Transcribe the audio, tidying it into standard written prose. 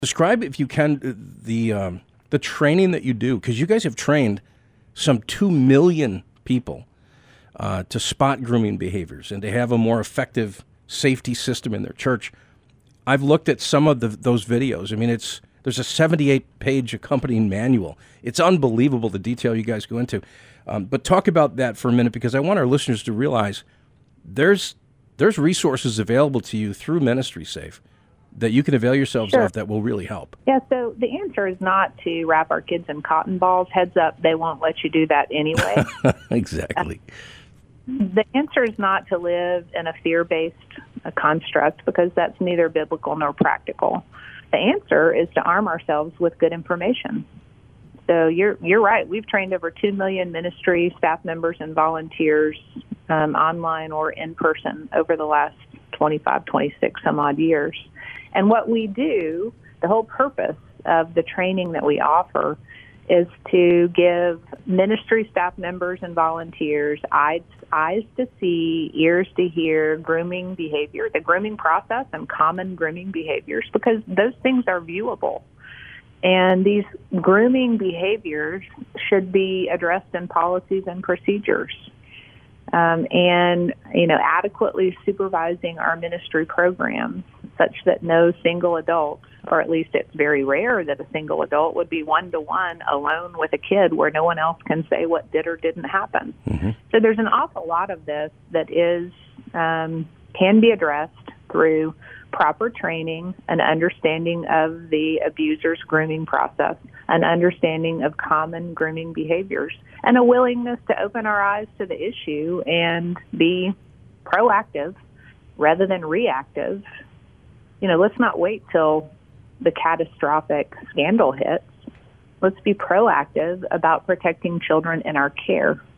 Describe, if you can, the training that you do, because you guys have trained some 2 million people to spot grooming behaviors and to have a more effective safety system in their church. I've looked at some of those videos. I mean, there's a 78-page accompanying manual. It's unbelievable the detail you guys go into. But talk about that for a minute, because I want our listeners to realize there's resources available to you through Ministry Safe that you can avail yourselves of that will really help. Yeah, so the answer is not to wrap our kids in cotton balls. Heads up, they won't let you do that anyway. Exactly. The answer is not to live in a fear-based construct, because that's neither biblical nor practical. The answer is to arm ourselves with good information. So you're right. We've trained over 2 million ministry staff members and volunteers online or in person over the last 25, 26 some odd years. And what we do, the whole purpose of the training that we offer, is to give ministry staff members and volunteers eyes to see, ears to hear grooming behavior, the grooming process and common grooming behaviors, because those things are viewable. And these grooming behaviors should be addressed in policies and procedures. And, adequately supervising our ministry programs such that no single adult, or at least it's very rare that a single adult would be one-to-one alone with a kid where no one else can say what did or didn't happen. Mm-hmm. So there's an awful lot of this that is can be addressed through proper training, an understanding of the abuser's grooming process, an understanding of common grooming behaviors, and a willingness to open our eyes to the issue and be proactive rather than reactive. Let's not wait till the catastrophic scandal hits. Let's be proactive about protecting children in our care.